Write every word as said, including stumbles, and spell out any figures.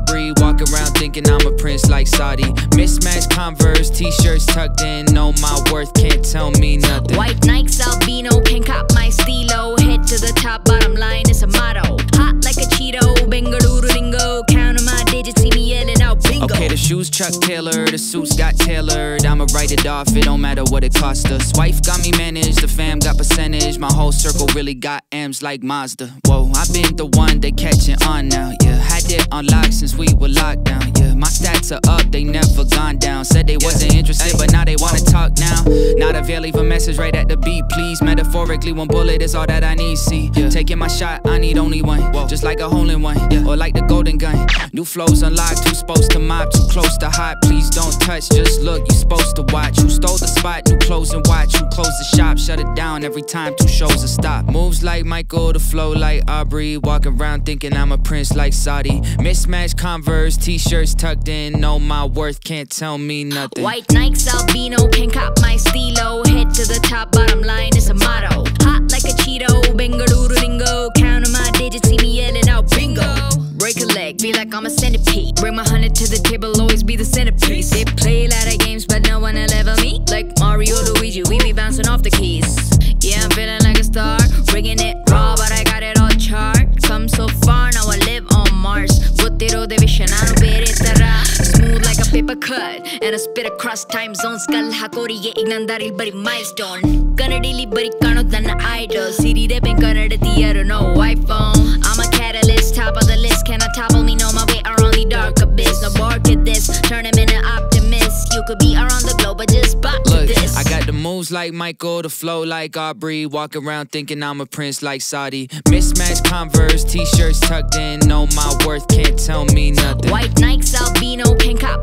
Aubrey, walk around thinking I'm a prince like Saudi. Mismatched Converse, t-shirts tucked in, know my worth, can't tell me nothing. White Nikes, albino, can't cop my stilo. Head to the top, bottom line is a motto. Hot like a Cheeto, Bengaluru lingo. Counting my digits, see me yelling out bingo. Okay, the shoes Chuck Taylor, the suits got tailored. I'ma write it off, it don't matter what it cost us. Wife got me managed, the fam got percentage. My whole circle really got M's like Mazda. Whoa, I been the one they catching on now, yeah. Had it on lock since we were locked down, yeah. My stats are up, they never gone down. Said they wasn't interested, but now they wanna talk now. Not avail, leave a message right at the beat, please. Metaphorically, one bullet is all that I need, see. Yeah. Taking my shot, I need only one. Whoa. Just like a hole in one, yeah. Or like the golden gun. New flows unlocked, who's supposed to mop? Too close to hot, please don't touch, just look, you supposed to watch. Who stole the spot, new clothes and watch. Who closed the shop, shut it down every time two shows a stop. Moves like Michael, the flow like Aubrey. Walk around thinking I'm a prince like Saudi. Mismatched Converse, t-shirts tucked in, know my worth, can't tell me nothing. White Nikes, albino, can't cop my stilo. Head to the top, bottom line is a motto. Hot like a Cheeto, Bengaluru lingo. Counting my digits, see me yelling out bingo. Break a leg, feel like I'm a centipede. Bring my hundred to the table, always be the centerpiece. They play a lot of games, but no one will level me. Like Mario, Luigi, we be bouncing off the keys. Yeah, I'm feeling like a star, bringing it raw, but I got it all chart. Come so far, now I live on Mars. Buttiro de vision, I don't bear it tara. Smooth like a paper cut, and I spit across time zones. Kal hakoriye ignandaril bari milestone. Kannadili bari kanodana idol. City rapping kannada tiyaru no iPhone. I'm a catalyst, top of the list. Cannot topple me, know my way around the dark abyss. No bark at this, turn him into optimist. You could be around the globe, but just bop Look, this. I got the moves like Michael, the flow like Aubrey. Walk around thinking I'm a prince like Saudi. Mismatched Converse, t-shirts tucked in, know my worth, can't tell me nothing. White Nikes, albino, can't cop